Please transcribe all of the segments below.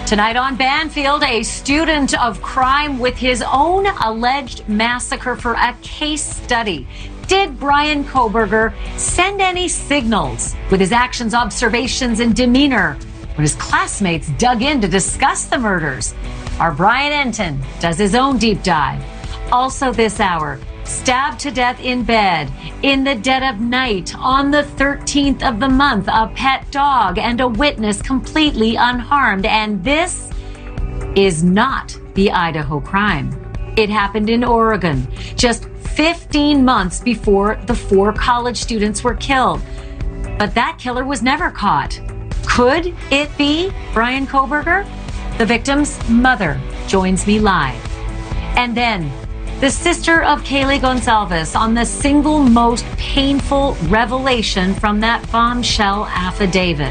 Tonight on Banfield, a student of crime with his own alleged massacre for a case study. Did Bryan Kohberger send any signals with his actions, observations, and demeanor when his classmates dug in to discuss the murders? Our Brian Enton does his own deep dive. Also this hour, stabbed to death in bed, in the dead of night, on the 13th of the month, a pet dog and a witness completely unharmed. And this is not the Idaho crime. It happened in Oregon, just 15 months before the 4 college students were killed. But that killer was never caught. Could it be Bryan Kohberger? The victim's mother joins me live. And then the sister of Kaylee Goncalves on the single most painful revelation from that bombshell affidavit.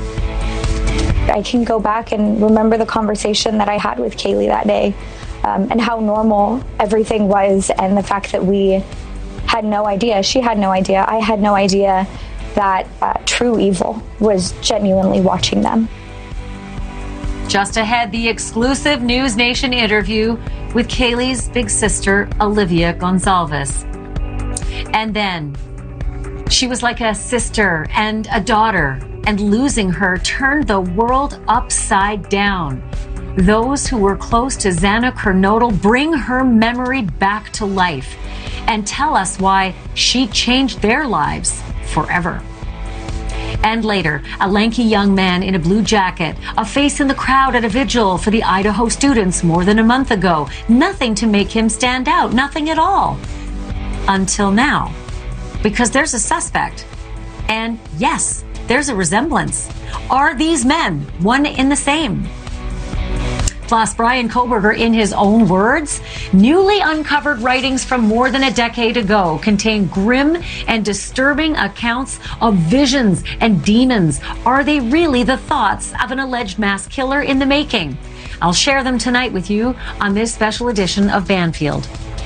I can go back and remember the conversation that I had with Kaylee that day, and how normal everything was, and the fact that we had no idea, she had no idea, I had no idea that true evil was genuinely watching them. Just ahead, the exclusive News Nation interview with Kaylee's big sister, Olivia Goncalves. And then she was like a sister and a daughter, and losing her turned the world upside down. Those who were close to Xana Kernodle bring her memory back to life and tell us why she changed their lives forever. And later, a lanky young man in a blue jacket, a face in the crowd at a vigil for the Idaho students more than a month ago. Nothing to make him stand out, nothing at all. Until now. Because there's a suspect. And yes, there's a resemblance. Are these men one in the same? Plus, Bryan Kohberger, in his own words, newly uncovered writings from more than a decade ago contain grim and disturbing accounts of visions and demons. Are they really the thoughts of an alleged mass killer in the making? I'll share them tonight with you on this special edition of Banfield.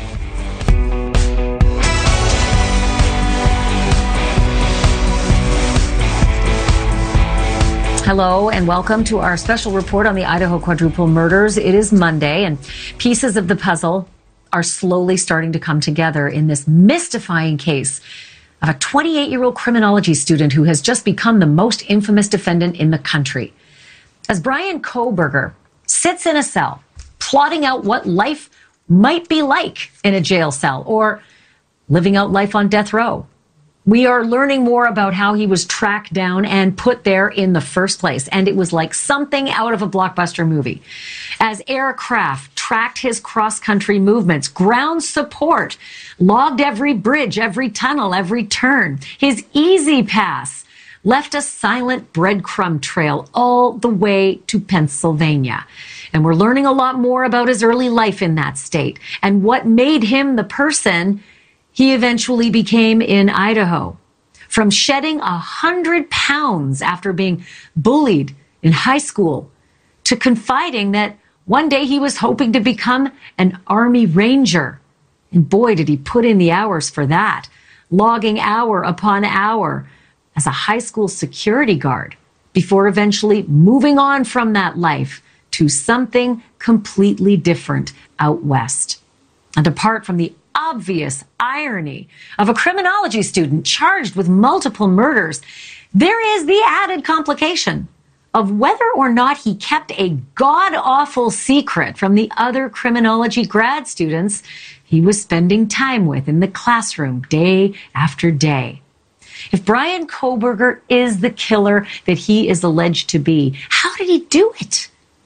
Hello and welcome to our special report on the Idaho quadruple murders. It is Monday and pieces of the puzzle are slowly starting to come together in this mystifying case of a 28-year-old criminology student who has just become the most infamous defendant in the country. As Bryan Kohberger sits in a cell, plotting out what life might be like in a jail cell or living out life on death row, we are learning more about how he was tracked down and put there in the first place. And it was like something out of a blockbuster movie. As aircraft tracked his cross-country movements, ground support logged every bridge, every tunnel, every turn. His Easy Pass left a silent breadcrumb trail all the way to Pennsylvania. And we're learning a lot more about his early life in that state and what made him the person he eventually became in Idaho. From shedding 100 pounds after being bullied in high school to confiding that one day he was hoping to become an Army Ranger. And boy, did he put in the hours for that, logging hour upon hour as a high school security guard before eventually moving on from that life to something completely different out west. And apart from the obvious irony of a criminology student charged with multiple murders, there is the added complication of whether or not he kept a god-awful secret from the other criminology grad students he was spending time with in the classroom day after day. If Bryan Kohberger is the killer that he is alleged to be, how did he do it?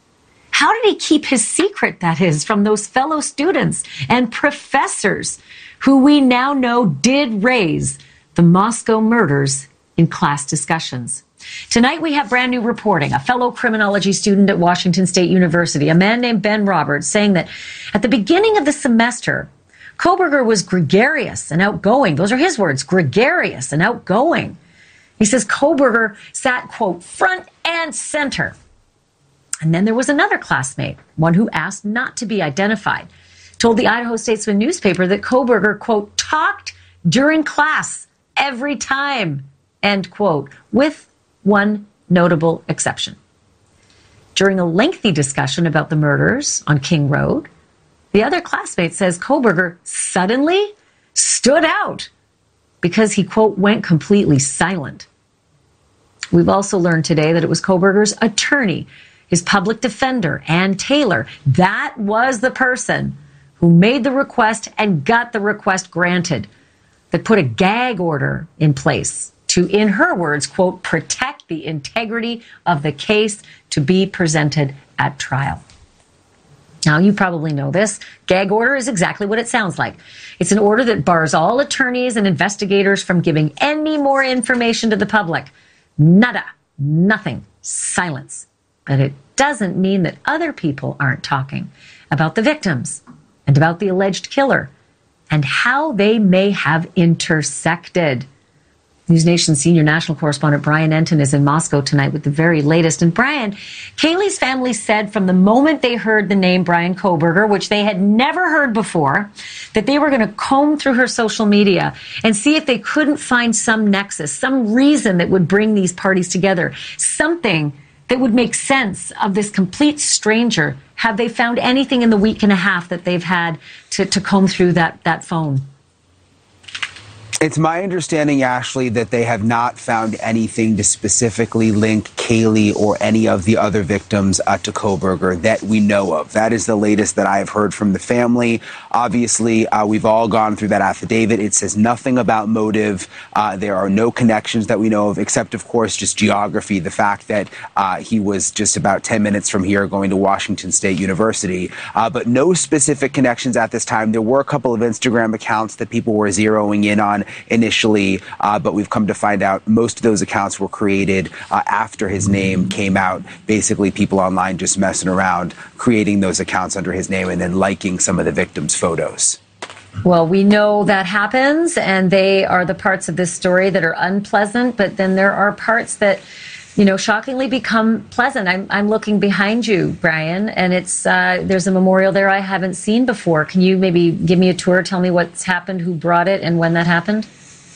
How did he keep his secret, that is, from those fellow students and professors who we now know did raise the Moscow murders in class discussions? Tonight we have brand new reporting. A fellow criminology student at Washington State University, a man named Ben Roberts, saying that at the beginning of the semester, Kohberger was gregarious and outgoing. Those are his words, gregarious and outgoing. He says Kohberger sat, quote, front and center. And then there was another classmate, one who asked not to be identified, told the Idaho Statesman newspaper that Kohberger, quote, talked during class every time, end quote, with one notable exception. During a lengthy discussion about the murders on King Road, the other classmate says Kohberger suddenly stood out because he, quote, went completely silent. We've also learned today that it was Kohberger's attorney, his public defender, Ann Taylor. That was the person who made the request and got the request granted, that put a gag order in place to, in her words, quote, protect the integrity of the case to be presented at trial. Now, you probably know this. Gag order is exactly what it sounds like. It's an order that bars all attorneys and investigators from giving any more information to the public. Nada, nothing, silence. But it doesn't mean that other people aren't talking about the victims and about the alleged killer and how they may have intersected. News Nation senior national correspondent Brian Enton is in Moscow tonight with the very latest. And Brian, Kaylee's family said from the moment they heard the name Bryan Kohberger, which they had never heard before, that they were going to comb through her social media and see if they couldn't find some nexus, some reason that would bring these parties together, something that would make sense of this complete stranger. Have they found anything in the week and a half that they've had to comb through that phone? It's my understanding, Ashley, that they have not found anything to specifically link Kaylee or any of the other victims to Kohberger that we know of. That is the latest that I have heard from the family. Obviously, we've all gone through that affidavit. It says nothing about motive. There are no connections that we know of, except, of course, just geography. The fact that he was just about 10 minutes from here going to Washington State University. But no specific connections at this time. There were a couple of Instagram accounts that people were zeroing in on initially, but we've come to find out most of those accounts were created after his name came out. Basically, people online just messing around, creating those accounts under his name and then liking some of the victims' photos. Well, we know that happens, and they are the parts of this story that are unpleasant, but then there are parts that, you know, shockingly become pleasant. I'm looking behind you, Brian, and it's there's a memorial there I haven't seen before. Can you maybe give me a tour, tell me what's happened, who brought it, and when that happened?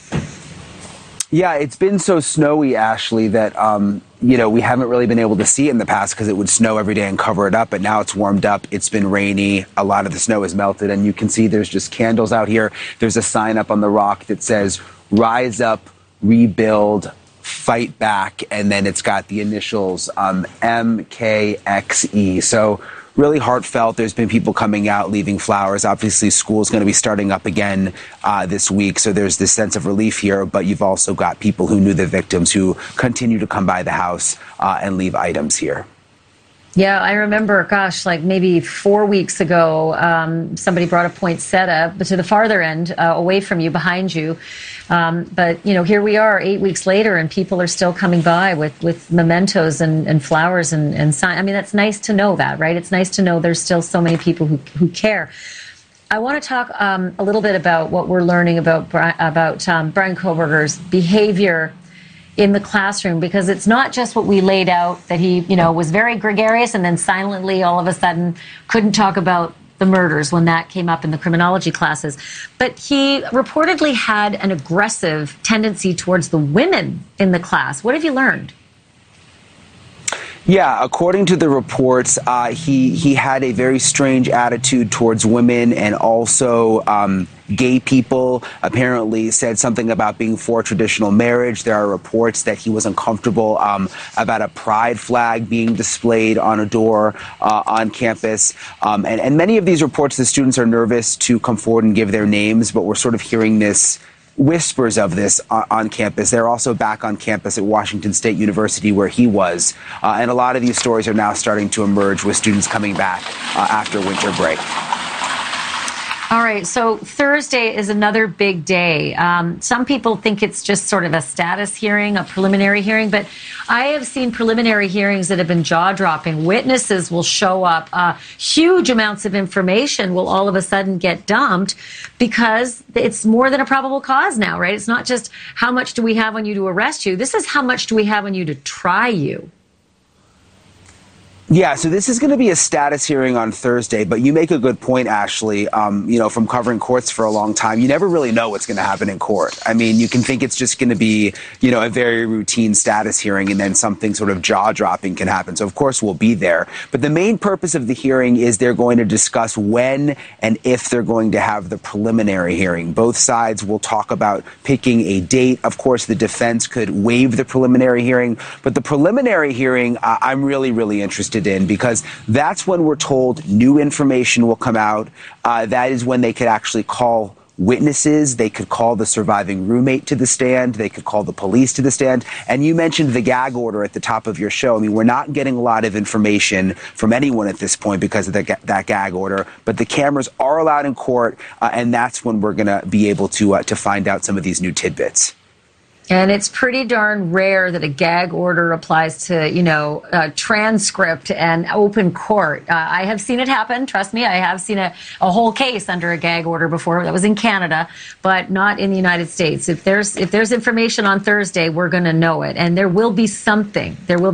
Yeah, it's been so snowy, Ashley, that, you know, we haven't really been able to see it in the past because it would snow every day and cover it up. But now it's warmed up. It's been rainy. A lot of the snow has melted. And you can see there's just candles out here. There's a sign up on the rock that says, "Rise up, rebuild, fight back," and then it's got the initials MKXE. So really heartfelt. There's been people coming out, leaving flowers. Obviously, school's going to be starting up again this week, so there's this sense of relief here. But you've also got people who knew the victims who continue to come by the house and leave items here. Yeah, I remember, gosh, like maybe 4 weeks ago, somebody brought a poinsettia to the farther end, away from you, behind you. But, you know, here we are 8 weeks later, and people are still coming by with mementos and flowers and signs. I mean, that's nice to know that, right? It's nice to know there's still so many people who care. I want to talk a little bit about what we're learning about Bryan Kohberger's behavior in the classroom, because it's not just what we laid out, that he, you know, was very gregarious and then silently all of a sudden couldn't talk about the murders when that came up in the criminology classes. But he reportedly had an aggressive tendency towards the women in the class. What have you learned? Yeah, according to the reports, he had a very strange attitude towards women and also gay people. Apparently said something about being for traditional marriage. There are reports that he was uncomfortable about a pride flag being displayed on a door on campus. And many of these reports, the students are nervous to come forward and give their names, but we're sort of hearing this whispers of this on campus. They're also back on campus at Washington State University where he was. And a lot of these stories are now starting to emerge with students coming back after winter break. All right, so Thursday is another big day. Some people think it's just sort of a status hearing, a preliminary hearing, but I have seen preliminary hearings that have been jaw-dropping. Witnesses will show up. Huge amounts of information will all of a sudden get dumped because it's more than a probable cause now, right? It's not just how much do we have on you to arrest you. This is how much do we have on you to try you. Yeah, so this is going to be a status hearing on Thursday, but you make a good point, Ashley. From covering courts for a long time, you never really know what's going to happen in court. I mean, you can think it's just going to be, a very routine status hearing, and then something sort of jaw-dropping can happen. So, of course, we'll be there. But the main purpose of the hearing is they're going to discuss when and if they're going to have the preliminary hearing. Both sides will talk about picking a date. Of course, the defense could waive the preliminary hearing, but the preliminary hearing, I'm really, really interested in, because that's when we're told new information will come out. That is when they could actually call witnesses. They could call the surviving roommate to the stand. They could call the police to the stand. And you mentioned the gag order at the top of your show. I mean, we're not getting a lot of information from anyone at this point because of that gag order, but the cameras are allowed in court, and that's when we're going to be able to find out some of these new tidbits. And it's pretty darn rare that a gag order applies to, transcript and open court. I have seen it happen. Trust me, I have seen a whole case under a gag order before. That was in Canada, but not in the United States. If there's information on Thursday, we're going to know it. And there will be something.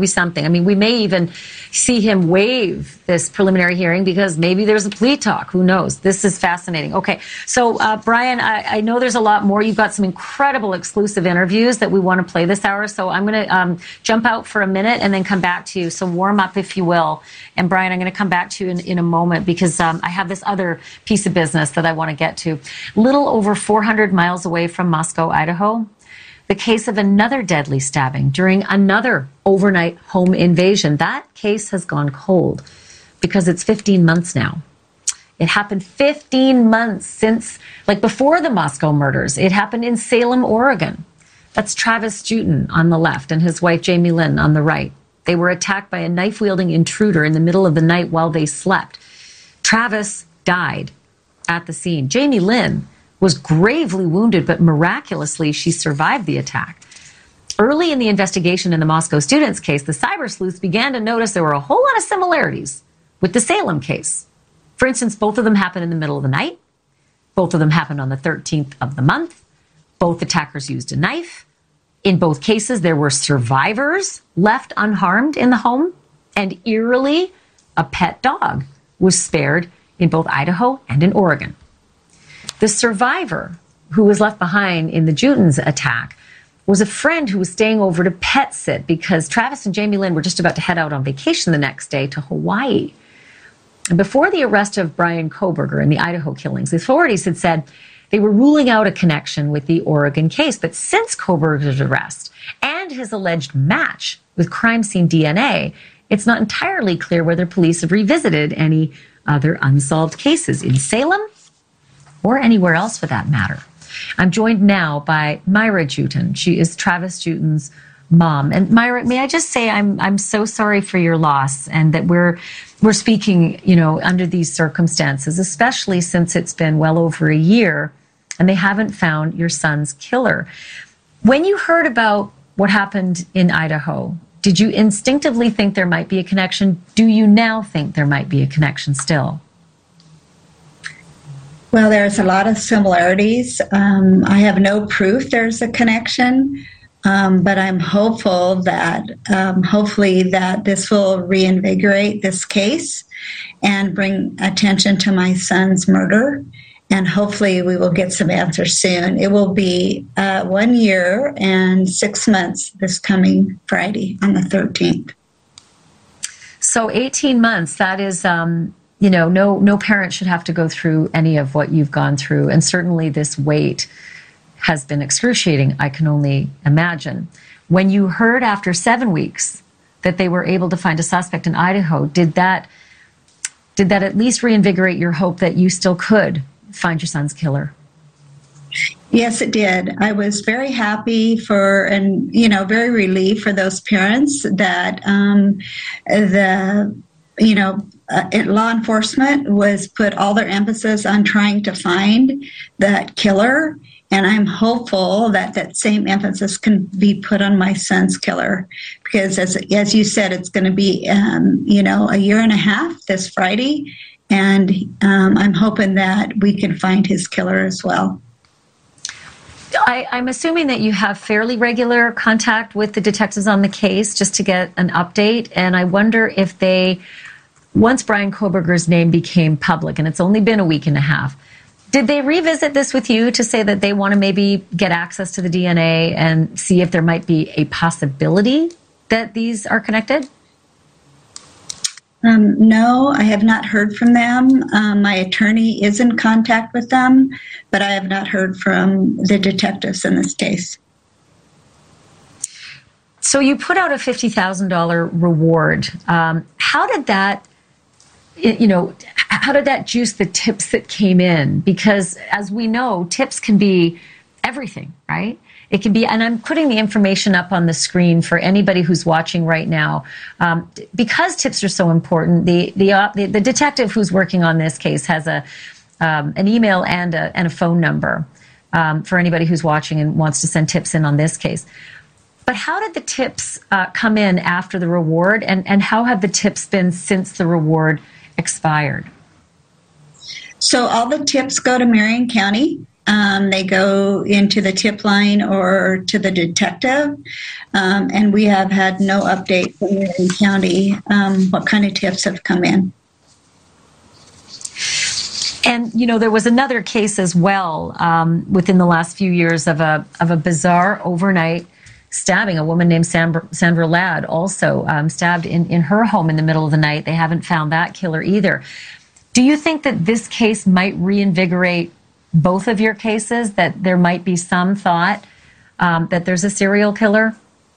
I mean, we may even see him waive this preliminary hearing because maybe there's a plea talk. Who knows? This is fascinating. Okay. So, Brian, I know there's a lot more. You've got some incredible exclusive interviews that we want to play this hour. So I'm going to jump out for a minute and then come back to you. So warm up, if you will. And Brian, I'm going to come back to you in a moment because I have this other piece of business that I want to get to. Little over 400 miles away from Moscow, Idaho, the case of another deadly stabbing during another overnight home invasion. That case has gone cold because it's 15 months now. It happened 15 months since, before the Moscow murders. It happened in Salem, Oregon. That's Travis Jutin on the left and his wife Jamie Lynn on the right. They were attacked by a knife-wielding intruder in the middle of the night while they slept. Travis died at the scene. Jamie Lynn was gravely wounded, but miraculously she survived the attack. Early in the investigation in the Moscow students case, the cyber sleuths began to notice there were a whole lot of similarities with the Salem case. For instance, both of them happened in the middle of the night. Both of them happened on the 13th of the month. Both attackers used a knife. In both cases, there were survivors left unharmed in the home, and eerily, a pet dog was spared in both Idaho and in Oregon. The survivor who was left behind in the Jutins attack was a friend who was staying over to pet sit because Travis and Jamie Lynn were just about to head out on vacation the next day to Hawaii. And before the arrest of Bryan Kohberger in the Idaho killings, the authorities had said they were ruling out a connection with the Oregon case. But since Kohberger's arrest and his alleged match with crime scene DNA, it's not entirely clear whether police have revisited any other unsolved cases in Salem or anywhere else for that matter. I'm joined now by Myra Jutin. She is Travis Jutin's mom. And Myra, may I just say I'm so sorry for your loss, and that we're speaking, under these circumstances, especially since it's been well over a year and they haven't found your son's killer. When you heard about what happened in Idaho, did you instinctively think there might be a connection? Do you now think there might be a connection still? Well, there's a lot of similarities. I have no proof there's a connection. But I'm hopeful that hopefully that this will reinvigorate this case and bring attention to my son's murder. And hopefully we will get some answers soon. It will be 1 year and 6 months this coming Friday on the 13th. So 18 months, that is, no parent should have to go through any of what you've gone through. And certainly this wait has been excruciating, I can only imagine. When you heard after 7 weeks that they were able to find a suspect in Idaho, did that at least reinvigorate your hope that you still could find your son's killer? Yes, it did. I was very happy very relieved for those parents that law enforcement was put all their emphasis on trying to find that killer. And I'm hopeful that that same emphasis can be put on my son's killer, because as you said, it's going to be, a year and a half this Friday. And I'm hoping that we can find his killer as well. I'm assuming that you have fairly regular contact with the detectives on the case just to get an update. And I wonder if once Bryan Kohberger's name became public, and it's only been a week and a half, did they revisit this with you to say that they want to maybe get access to the DNA and see if there might be a possibility that these are connected? No, I have not heard from them. My attorney is in contact with them, but I have not heard from the detectives in this case. So you put out a $50,000 reward. How did that, how did that juice the tips that came in? Because as we know, tips can be everything, right? It can be, and I'm putting the information up on the screen for anybody who's watching right now. Because tips are so important, the detective who's working on this case has an email and a phone number for anybody who's watching and wants to send tips in on this case. But how did the tips come in after the reward, and how have the tips been since the reward expired? So all the tips go to Marion County. They go into the tip line or to the detective, and we have had no update from Marion County what kind of tips have come in. And, there was another case as well within the last few years of a bizarre overnight stabbing. A woman named Sandra Ladd also stabbed in her home in the middle of the night. They haven't found that killer either. Do you think that this case might reinvigorate both of your cases, that there might be some thought that there's a serial killer?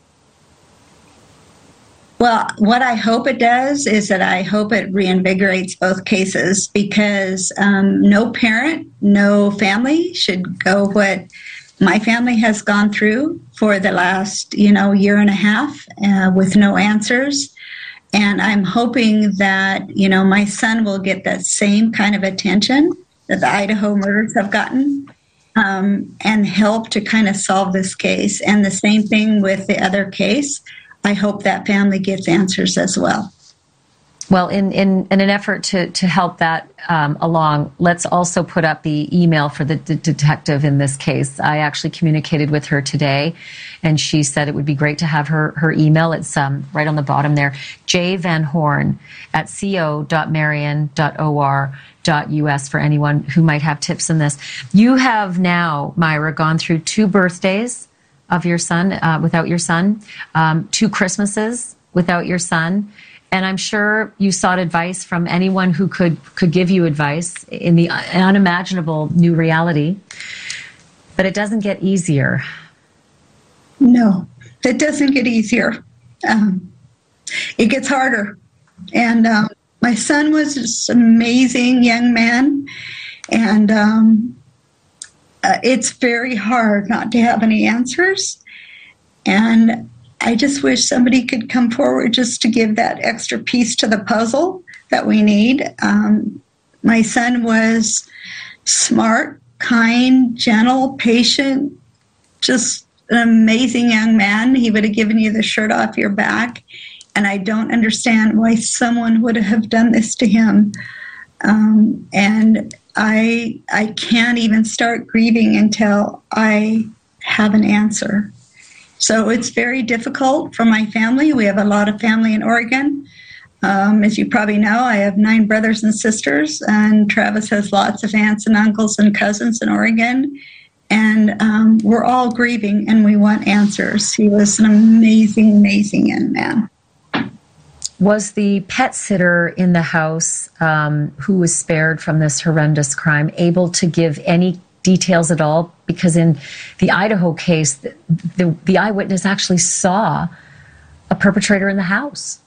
Well, what I hope it does is that I hope it reinvigorates both cases, because no parent, no family should go what my family has gone through for the last, year and a half with no answers. And I'm hoping that, my son will get that same kind of attention that the Idaho murders have gotten, and help to kind of solve this case. And the same thing with the other case. I hope that family gets answers as well. Well, in an effort to help that along, let's also put up the email for the detective in this case. I actually communicated with her today, and she said it would be great to have her email. It's right on the bottom there, jvanhorn@co.marion.or.us for anyone who might have tips in this. You have now, Myra, gone through 2 birthdays of your son, without your son, 2 Christmases without your son. And I'm sure you sought advice from anyone who could give you advice in the unimaginable new reality. But it doesn't get easier. No, it doesn't get easier. It gets harder. And my son was this amazing young man. And it's very hard not to have any answers. And I just wish somebody could come forward just to give that extra piece to the puzzle that we need. My son was smart, kind, gentle, patient, just an amazing young man. He would have given you the shirt off your back. And I don't understand why someone would have done this to him. And I can't even start grieving until I have an answer. So it's very difficult for my family. We have a lot of family in Oregon. As you probably know, I have 9 brothers and sisters, and Travis has lots of aunts and uncles and cousins in Oregon. And we're all grieving, and we want answers. He was an amazing, amazing young man. Was the pet sitter in the house who was spared from this horrendous crime able to give any details at all? Because in the Idaho case, the eyewitness actually saw a perpetrator in the house.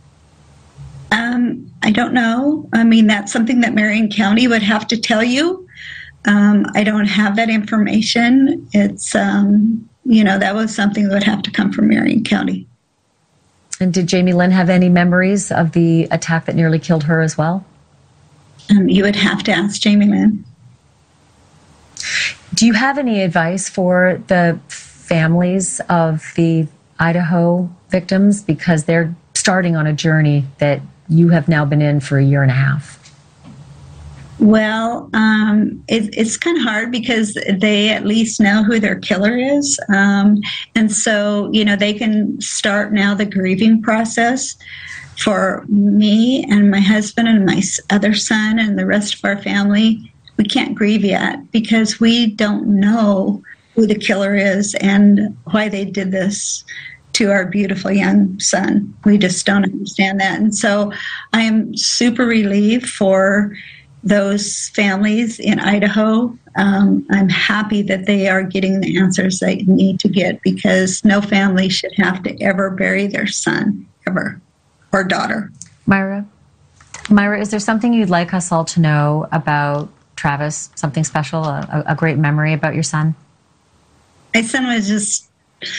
I don't know. I mean, that's something that Marion County would have to tell you. I don't have that information. It's, that was something that would have to come from Marion County. And did Jamie Lynn have any memories of the attack that nearly killed her as well? You would have to ask Jamie Lynn. Do you have any advice for the families of the Idaho victims? Because they're starting on a journey that you have now been in for a year and a half. Well, it's kind of hard because they at least know who their killer is. And so, they can start now the grieving process. For me and my husband and my other son and the rest of our family, we can't grieve yet because we don't know who the killer is and why they did this to our beautiful young son. We just don't understand that. And so I am super relieved for those families in Idaho. I'm happy that they are getting the answers they need to get because no family should have to ever bury their son, ever, or daughter. Myra, is there something you'd like us all to know about Travis? Something special, a great memory about your son? My son was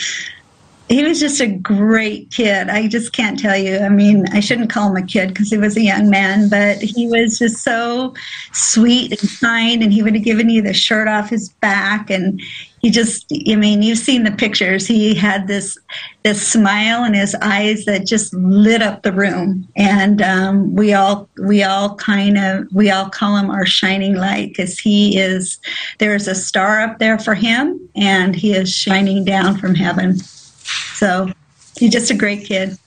he was just a great kid. I just can't tell you. I mean, I shouldn't call him a kid because he was a young man, but he was just so sweet and kind, and he would have given you the shirt off his back. And he just, you've seen the pictures. He had this smile in his eyes that just lit up the room. And we all call him our shining light because there's a star up there for him, and he is shining down from heaven. So he's just a great kid.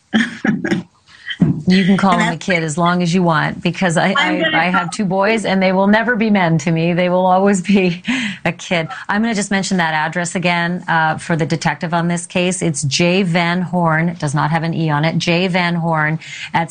You can call him a kid as long as you want, because I have two boys and they will never be men to me. They will always be a kid. I'm going to just mention that address again for the detective on this case. It's J. Van Horn. It does not have an E on it. J. Van Horn at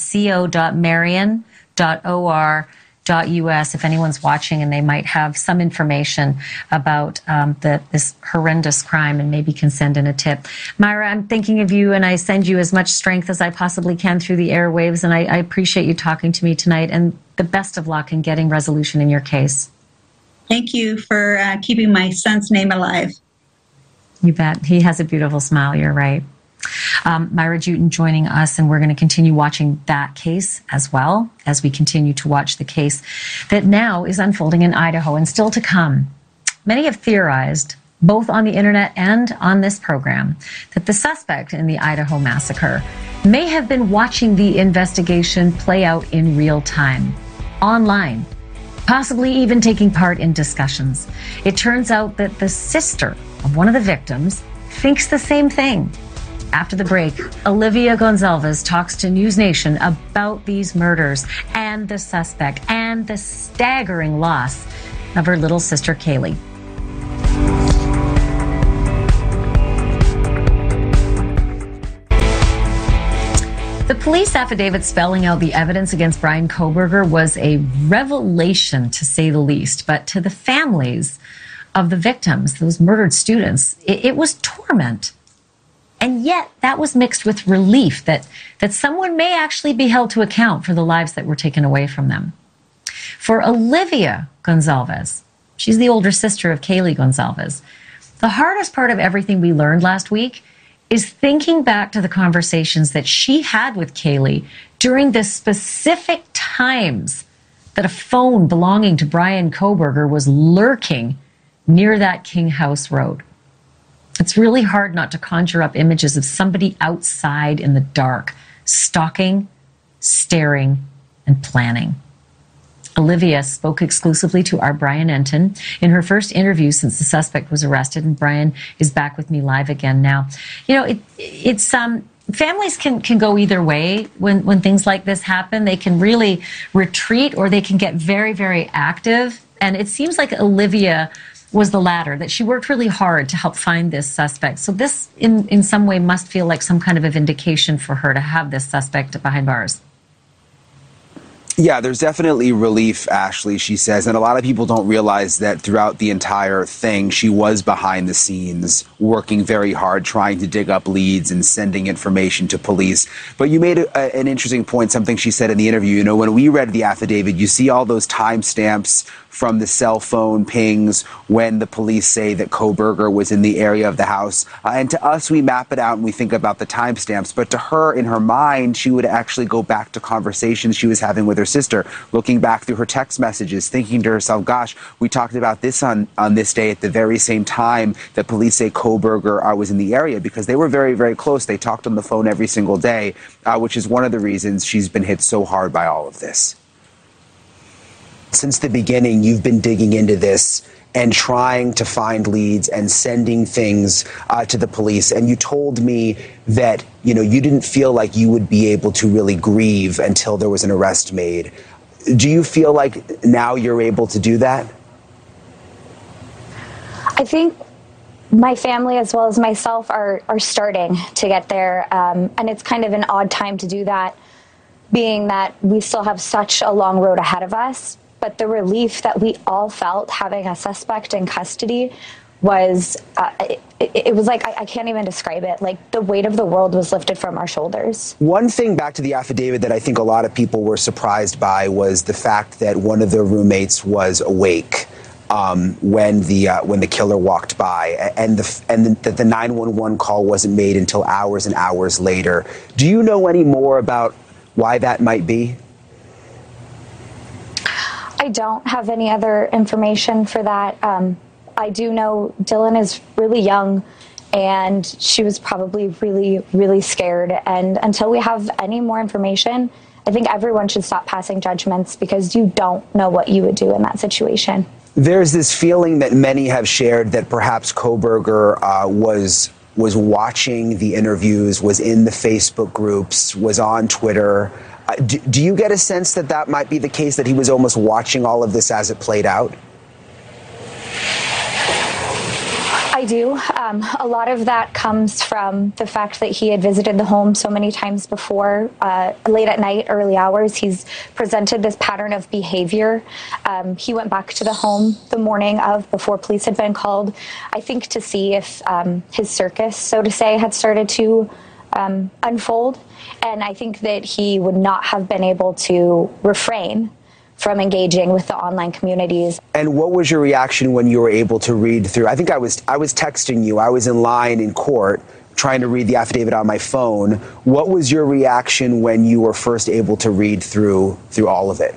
co.marion.or.us if anyone's watching and they might have some information about this horrendous crime and maybe can send in a tip. Myra, I'm thinking of you and I send you as much strength as I possibly can through the airwaves, and I appreciate you talking to me tonight, and the best of luck in getting resolution in your case. Thank you for keeping my son's name alive. You bet. He has a beautiful smile. You're right. Myra Jutin joining us, and we're going to continue watching that case as well as we continue to watch the case that now is unfolding in Idaho and still to come. Many have theorized, both on the internet and on this program, that the suspect in the Idaho massacre may have been watching the investigation play out in real time, online, possibly even taking part in discussions. It turns out that the sister of one of the victims thinks the same thing. After the break, Olivia Gonzalez talks to News Nation about these murders and the suspect and the staggering loss of her little sister, Kaylee. The police affidavit spelling out the evidence against Bryan Kohberger was a revelation, to say the least. But to the families of the victims, those murdered students, it was torment. And yet that was mixed with relief that someone may actually be held to account for the lives that were taken away from them. For Olivia Gonzalez, she's the older sister of Kaylee Gonzalez, the hardest part of everything we learned last week is thinking back to the conversations that she had with Kaylee during the specific times that a phone belonging to Bryan Kohberger was lurking near that King House Road. It's really hard not to conjure up images of somebody outside in the dark, stalking, staring, and planning. Olivia spoke exclusively to our Brian Enton in her first interview since the suspect was arrested, and Brian is back with me live again now. It's families can go either way when things like this happen. They can really retreat, or they can get very, very active. And it seems like Olivia was the latter, that she worked really hard to help find this suspect. So this, in some way, must feel like some kind of a vindication for her to have this suspect behind bars. Yeah, there's definitely relief, Ashley, she says. And a lot of people don't realize that throughout the entire thing, she was behind the scenes, working very hard, trying to dig up leads and sending information to police. But you made an interesting point, something she said in the interview. You know, when we read the affidavit, you see all those timestamps from the cell phone pings when the police say that Kohberger was in the area of the house. And to us, we map it out and we think about the timestamps. But to her, in her mind, she would actually go back to conversations she was having with her sister, looking back through her text messages, thinking to herself, gosh, we talked about this on this day at the very same time that police say Kohberger was in the area, because they were very, very close. They talked on the phone every single day, which is one of the reasons she's been hit so hard by all of this. since the beginning, you've been digging into this and trying to find leads and sending things to the police. And you told me that, you know, you didn't feel like you would be able to really grieve until there was an arrest made. Do you feel like now you're able to do that? I think my family as well as myself are starting to get there. And it's kind of an odd time to do that, being that we still have such a long road ahead of us. But the relief that we all felt having a suspect in custody was, it was like, I can't even describe it. Like, the weight of the world was lifted from our shoulders. One thing back to the affidavit that I think a lot of people were surprised by was the fact that one of their roommates was awake when the killer walked by, and that the 911 call wasn't made until hours and hours later. Do you know any more about why that might be? I don't have any other information for that. I do know Dylan is really young, and she was probably really, really scared. And until we have any more information, I think everyone should stop passing judgments, because you don't know what you would do in that situation. There's this feeling that many have shared that perhaps Kohberger was watching the interviews, was in the Facebook groups, was on Twitter. Do you get a sense that that might be the case, that he was almost watching all of this as it played out? I do. A lot of that comes from the fact that he had visited the home so many times before, late at night, early hours. He's presented this pattern of behavior. He went back to the home the morning of, before police had been called, I think to see if his circus, so to say, had started to unfold. And I think that he would not have been able to refrain from engaging with the online communities. And what was your reaction when you were able to read through? I think I was texting you. I was in line in court trying to read the affidavit on my phone. What was your reaction when you were first able to read through all of it?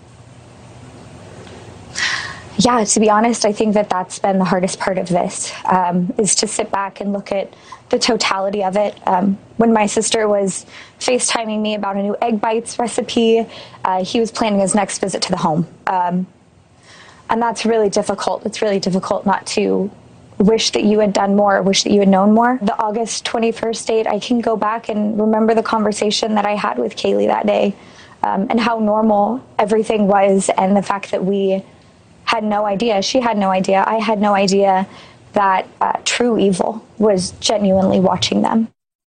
Yeah, to be honest, I think that that's been the hardest part of this, is to sit back and look at the totality of it. When my sister was FaceTiming me about a new egg bites recipe, he was planning his next visit to the home. And that's really difficult. It's really difficult not to wish that you had done more, wish that you had known more. The August 21st date, I can go back and remember the conversation that I had with Kaylee that day, and how normal everything was, and the fact that we had no idea, she had no idea, I had no idea that true evil was genuinely watching them.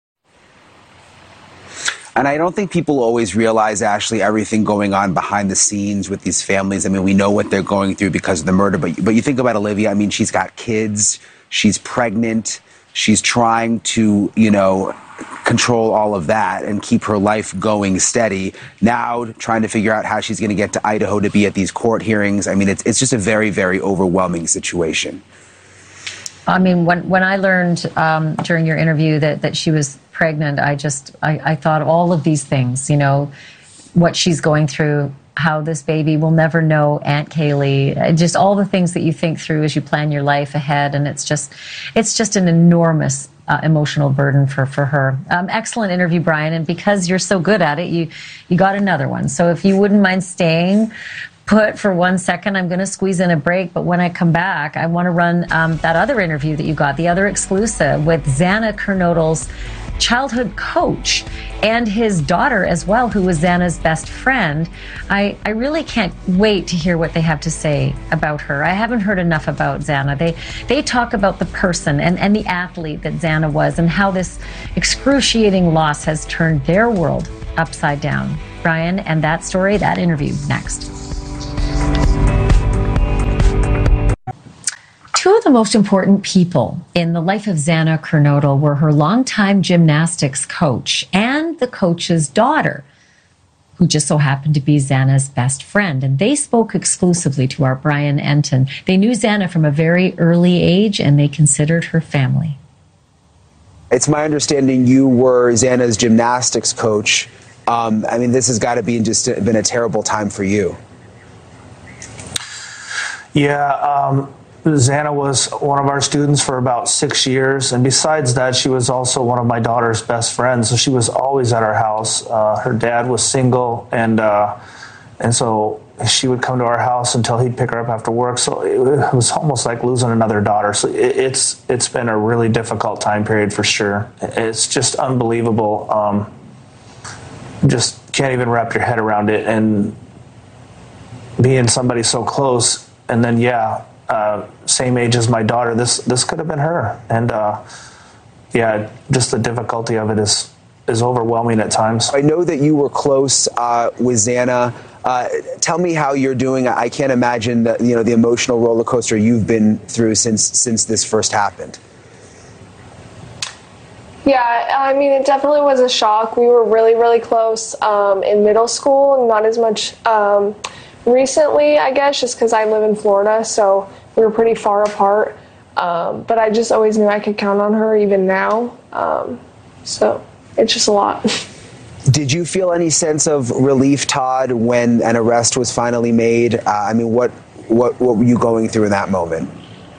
And I don't think people always realize, Ashley, everything going on behind the scenes with these families. I mean, we know what they're going through because of the murder, but you think about Olivia. I mean, she's got kids, she's pregnant, she's trying to, control all of that and keep her life going steady. Now trying to figure out how she's going to get to Idaho to be at these court hearings. I mean, it's just a very, very overwhelming situation. I mean, when I learned during your interview that she was pregnant, I thought all of these things, what she's going through, how this baby will never know Aunt Kaylee, just all the things that you think through as you plan your life ahead. And it's just an enormous emotional burden for her. Excellent interview, Brian. And because you're so good at it, you got another one. So if you wouldn't mind staying put for 1 second, I'm going to squeeze in a break. But when I come back, I want to run that other interview that you got, the other exclusive with Xana Kernodle's childhood coach and his daughter as well, who was Xana's best friend. I really can't wait to hear what they have to say about her. I haven't heard enough about Xana. They talk about the person and the athlete that Xana was, and how this excruciating loss has turned their world upside down. Brian, and that story, that interview, next. Two of the most important people in the life of Xana Kernodle were her longtime gymnastics coach and the coach's daughter, who just so happened to be Xana's best friend. And they spoke exclusively to our Brian Enton. They knew Xana from a very early age, and they considered her family. It's my understanding you were Xana's gymnastics coach. I mean, this has got to be been a terrible time for you. Yeah, Xana was one of our students for about 6 years, and besides that, she was also one of my daughter's best friends, so she was always at our house. Her dad was single, and so she would come to our house until he'd pick her up after work. So it was almost like losing another daughter. So it's been a really difficult time period for sure. It's just unbelievable. Just can't even wrap your head around it. And being somebody so close, and then same age as my daughter, this could have been her. And just the difficulty of it is overwhelming at times. I know that you were close with Xana. Tell me how you're doing. I can't imagine the emotional roller coaster you've been through since this first happened. Yeah, I mean, it definitely was a shock. We were really, really close in middle school, not as much recently, I guess, just because I live in Florida, so we were pretty far apart. But I just always knew I could count on her even now. So it's just a lot. Did you feel any sense of relief, Todd, when an arrest was finally made? I mean, what were you going through in that moment?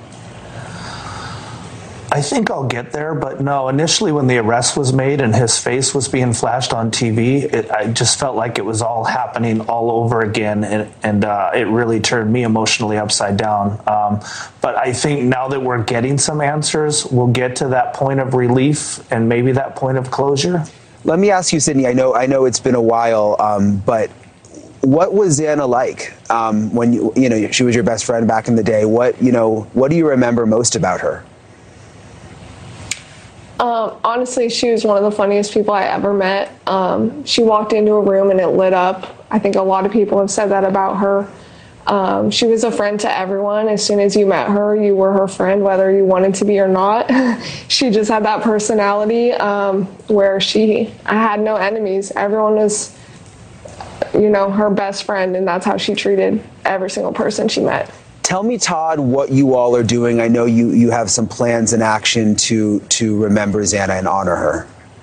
I think I'll get there, but no, initially when the arrest was made and his face was being flashed on TV, I just felt like it was all happening all over again, and it really turned me emotionally upside down. But I think now that we're getting some answers, we'll get to that point of relief and maybe that point of closure. Let me ask you, Sydney, I know it's been a while, but what was Xana like when she was your best friend back in the day? What do you remember most about her? Honestly, she was one of the funniest people I ever met. She walked into a room and it lit up. I think a lot of people have said that about her. She was a friend to everyone. As soon as you met her, you were her friend, whether you wanted to be or not. She just had that personality where I had no enemies. Everyone was, her best friend, and that's how she treated every single person she met. Tell me, Todd, what you all are doing. I know you have some plans in action to remember Xana and honor her.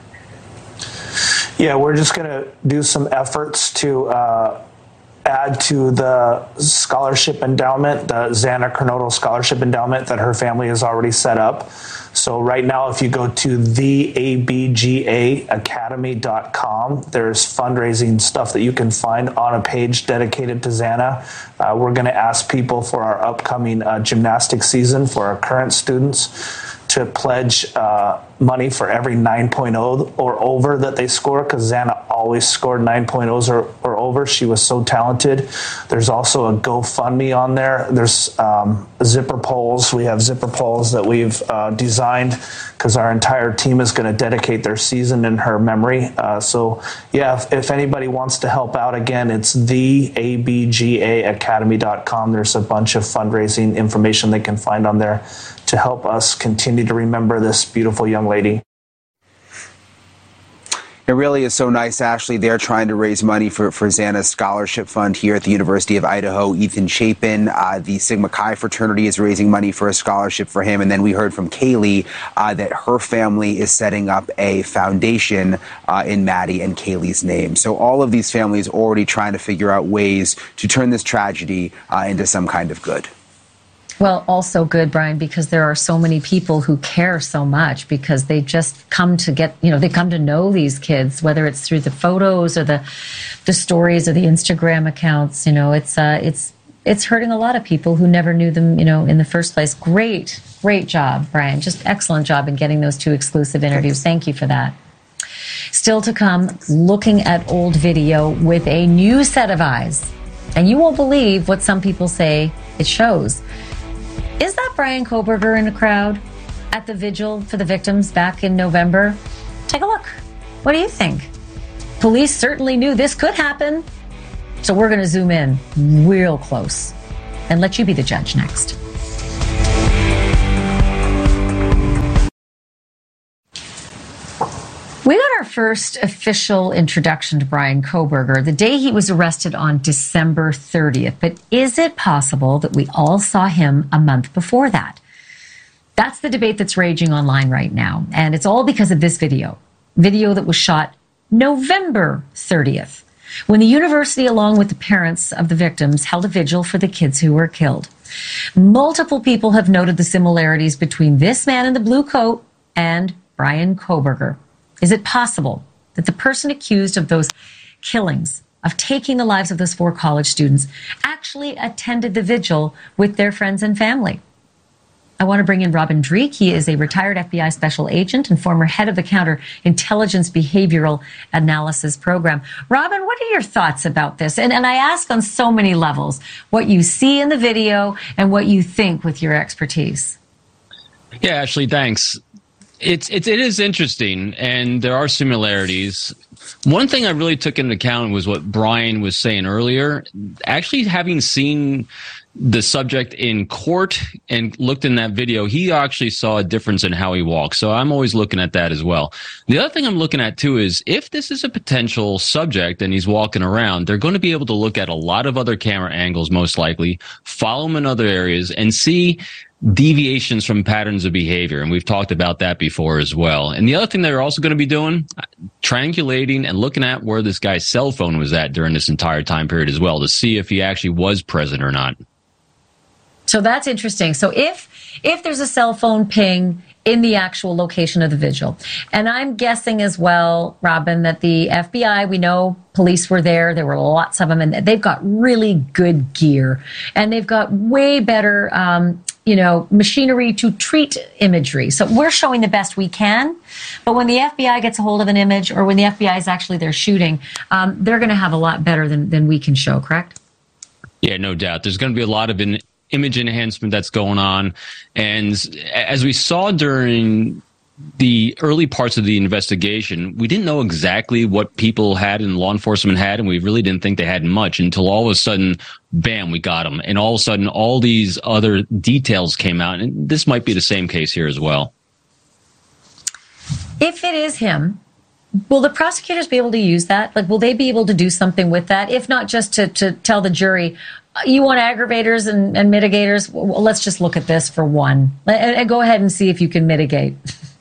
Yeah, we're just going to do some efforts to add to the scholarship endowment, the Xana Kernodle Scholarship Endowment that her family has already set up. So right now, if you go to theabgaacademy.com, there's fundraising stuff that you can find on a page dedicated to Xana. We're going to ask people for our upcoming gymnastics season for our current students to pledge money for every 9.0 or over that they score, because Xana always scored 9.0s or over. She was so talented. There's also a GoFundMe on there. There's zipper poles. We have zipper poles that we've designed because our entire team is going to dedicate their season in her memory. If anybody wants to help out, again, it's theabgaacademy.com. There's a bunch of fundraising information they can find on there to help us continue to remember this beautiful young lady. It really is so nice, Ashley. They're trying to raise money for Xana's scholarship fund here at the University of Idaho. Ethan Chapin, the Sigma Chi fraternity, is raising money for a scholarship for him. And then we heard from Kaylee that her family is setting up a foundation in Maddie and Kaylee's name. So all of these families already trying to figure out ways to turn this tragedy into some kind of good. Well, also good, Brian, because there are so many people who care so much because they just come to they come to know these kids, whether it's through the photos or the stories or the Instagram accounts. It's hurting a lot of people who never knew them, in the first place. Great job, Brian. Just excellent job in getting those two exclusive interviews. Thank you for that. Still to come, looking at old video with a new set of eyes. And you won't believe what some people say it shows. Is that Bryan Kohberger in the crowd at the vigil for the victims back in November? Take a look. What do you think? Police certainly knew this could happen. So we're going to zoom in real close and let you be the judge next. We got our first official introduction to Bryan Kohberger the day he was arrested on December 30th. But is it possible that we all saw him a month before that? That's the debate that's raging online right now. And it's all because of this video that was shot November 30th, when the university, along with the parents of the victims, held a vigil for the kids who were killed. Multiple people have noted the similarities between this man in the blue coat and Bryan Kohberger. Is it possible that the person accused of those killings of taking the lives of those 4 college students actually attended the vigil with their friends and family. I want to bring in Robin Dreeke. He is a retired FBI special agent and former head of the Counterintelligence Behavioral Analysis Program. Robin, what are your thoughts about this? And I ask on so many levels, what you see in the video and what you think with your expertise. Yeah, Ashley, thanks. It is interesting, and there are similarities. One thing I really took into account was what Brian was saying earlier. Actually, having seen the subject in court and looked in that video, he actually saw a difference in how he walks. So I'm always looking at that as well. The other thing I'm looking at too is if this is a potential subject and he's walking around, they're going to be able to look at a lot of other camera angles, most likely, follow him in other areas and see deviations from patterns of behavior. And we've talked about that before as well. And the other thing they're also going to be doing, triangulating and looking at where this guy's cell phone was at during this entire time period as well to see if he actually was present or not. So that's interesting. So if there's a cell phone ping in the actual location of the vigil, and I'm guessing as well, Robin, that the FBI, we know police were there. There were lots of them, and they've got really good gear, and they've got way better, machinery to treat imagery. So we're showing the best we can. But when the FBI gets a hold of an image, or when the FBI is actually there shooting, they're going to have a lot better than we can show, correct? Yeah, no doubt. There's going to be a lot of image enhancement that's going on. And as we saw during the early parts of the investigation, we didn't know exactly what people had and law enforcement had, and we really didn't think they had much until all of a sudden, bam, we got them. And all of a sudden, all these other details came out. And this might be the same case here as well. If it is him, will the prosecutors be able to use that? Like, will they be able to do something with that? If not just to tell the jury, you want aggravators and mitigators? Well, let's just look at this for one. And go ahead and see if you can mitigate.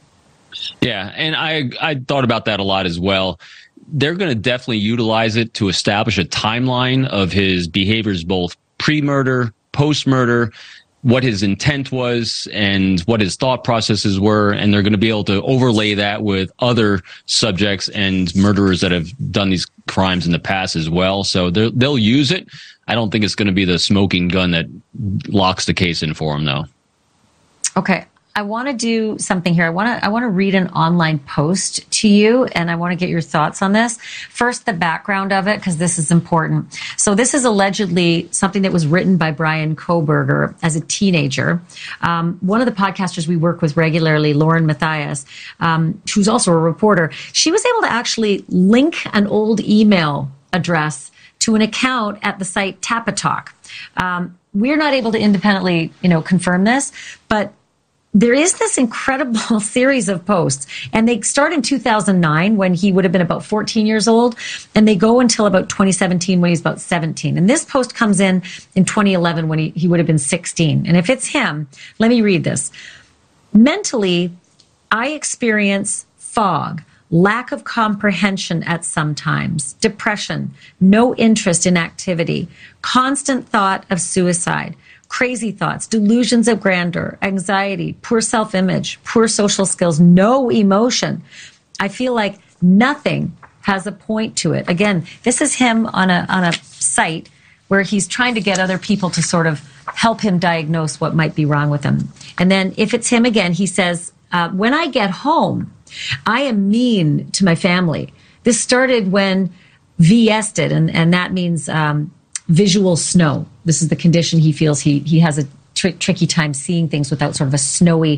Yeah, and I thought about that a lot as well. They're going to definitely utilize it to establish a timeline of his behaviors, both pre-murder, post-murder, what his intent was and what his thought processes were. And they're going to be able to overlay that with other subjects and murderers that have done these crimes in the past as well. So they'll use it. I don't think it's going to be the smoking gun that locks the case in for him, though. Okay. I want to do something here. I want to read an online post to you, and I want to get your thoughts on this. First, the background of it, because this is important. So this is allegedly something that was written by Bryan Kohberger as a teenager. One of the podcasters we work with regularly, Lauren Matthias, who's also a reporter, she was able to actually link an old email address to an account at the site Tapatalk. We're not able to independently, confirm this, but there is this incredible series of posts, and they start in 2009 when he would have been about 14 years old, and they go until about 2017 when he's about 17. And this post comes in 2011 when he would have been 16. And if it's him, let me read this. Mentally, I experience fog, lack of comprehension at some times, depression, no interest in activity, constant thought of suicide, crazy thoughts, delusions of grandeur, anxiety, poor self-image, poor social skills, no emotion. I feel like nothing has a point to it. Again, this is him on a site where he's trying to get other people to sort of help him diagnose what might be wrong with him. And then if it's him again, he says, when I get home, I am mean to my family. This started when VS did, and that means visual snow. This is the condition he feels he has a tricky time seeing things without sort of a snowy,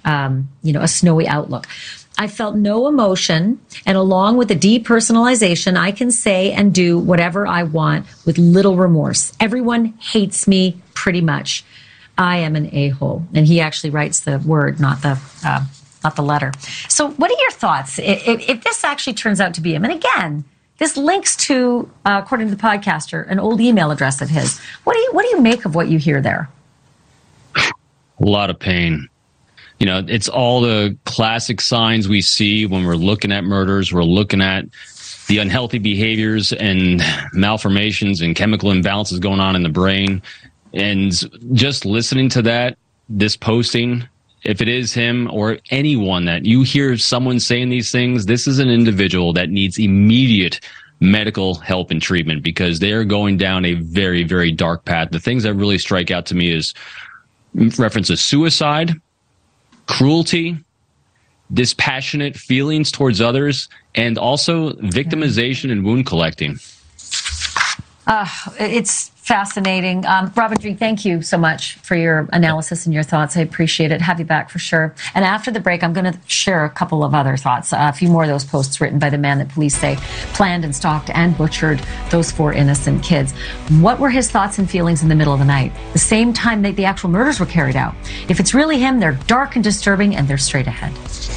a snowy outlook. I felt no emotion, and along with the depersonalization, I can say and do whatever I want with little remorse. Everyone hates me pretty much. I am an a-hole. And he actually writes the word, not the letter. So what are your thoughts if this actually turns out to be him? And again, this links to, according to the podcaster, an old email address of his. What do you make of what you hear there? A lot of pain. It's all the classic signs we see when we're looking at murders. We're looking at the unhealthy behaviors and malformations and chemical imbalances going on in the brain. And just listening to that, this posting, if it is him or anyone that you hear someone saying these things, this is an individual that needs immediate medical help and treatment, because they are going down a very, very dark path. The things that really strike out to me is reference to suicide, cruelty, dispassionate feelings towards others, and also victimization and wound collecting. It's fascinating. Robin Drew, thank you so much for your analysis and your thoughts. I appreciate it. Have you back for sure. And after the break, I'm going to share a couple of other thoughts, a few more of those posts written by the man that police say planned and stalked and butchered those 4 innocent kids. What were his thoughts and feelings in the middle of the night, the same time that the actual murders were carried out? If it's really him, they're dark and disturbing, and they're straight ahead.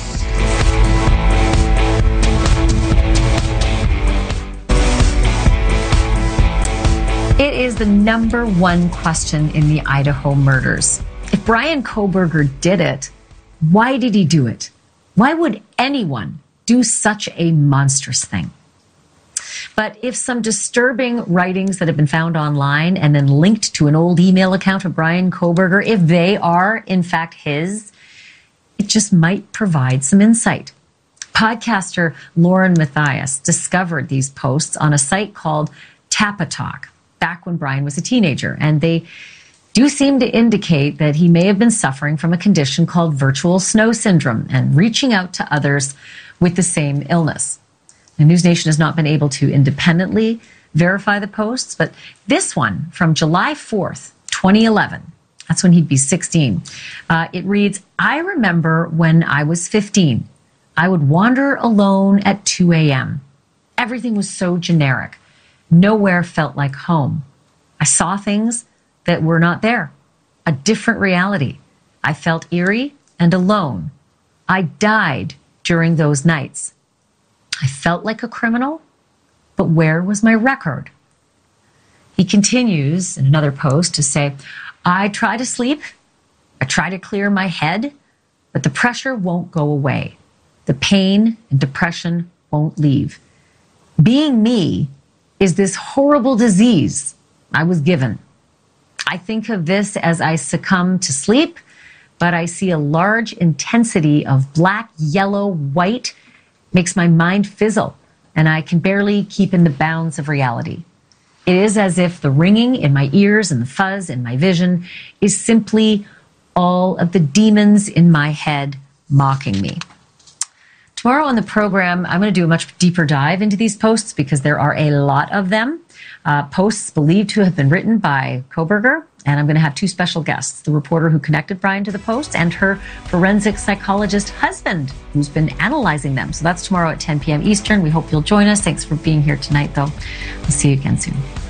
It is the number one question in the Idaho murders. If Bryan Kohberger did it, why did he do it? Why would anyone do such a monstrous thing? But if some disturbing writings that have been found online and then linked to an old email account of Bryan Kohberger, if they are in fact his, it just might provide some insight. Podcaster Lauren Matthias discovered these posts on a site called Tapatalk back when Bryan was a teenager, and they do seem to indicate that he may have been suffering from a condition called virtual snow syndrome and reaching out to others with the same illness. The News Nation has not been able to independently verify the posts, but this one from July 4th, 2011, that's when he'd be 16. It reads, "I remember when I was 15, I would wander alone at 2 a.m. Everything was so generic. Nowhere felt like home. I saw things that were not there, a different reality. I felt eerie and alone. I died during those nights. I felt like a criminal, but where was my record?" He continues in another post to say, "I try to sleep. I try to clear my head, but the pressure won't go away. The pain and depression won't leave. Being me is this horrible disease I was given. I think of this as I succumb to sleep, but I see a large intensity of black, yellow, white, makes my mind fizzle, and I can barely keep in the bounds of reality. It is as if the ringing in my ears and the fuzz in my vision is simply all of the demons in my head mocking me." Tomorrow on the program, I'm going to do a much deeper dive into these posts because there are a lot of them. Posts believed to have been written by Kohberger. And I'm going to have 2 special guests, the reporter who connected Bryan to the posts and her forensic psychologist husband, who's been analyzing them. So that's tomorrow at 10 p.m. Eastern. We hope you'll join us. Thanks for being here tonight, though. We'll see you again soon.